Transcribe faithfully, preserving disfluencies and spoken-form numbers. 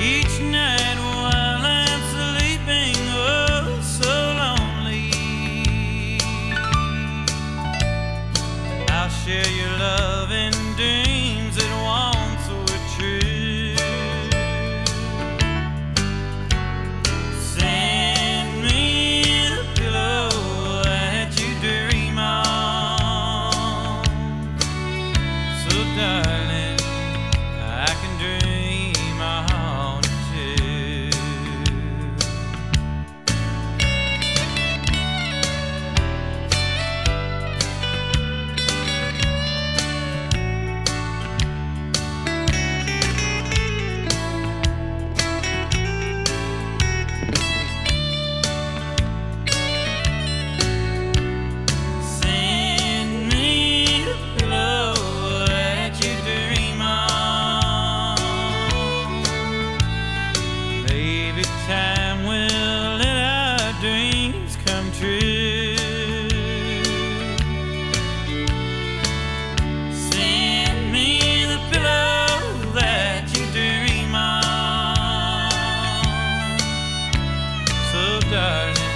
each night while I'm sleeping, oh, so lonely. I'll share your love and dreams that once were true. Send me the pillow that you dream on, so darling, I can dream on too. Send me the pillow that you dream on. Maybe time will let our dreams come true. Send me the pillow that you dream on, so darling,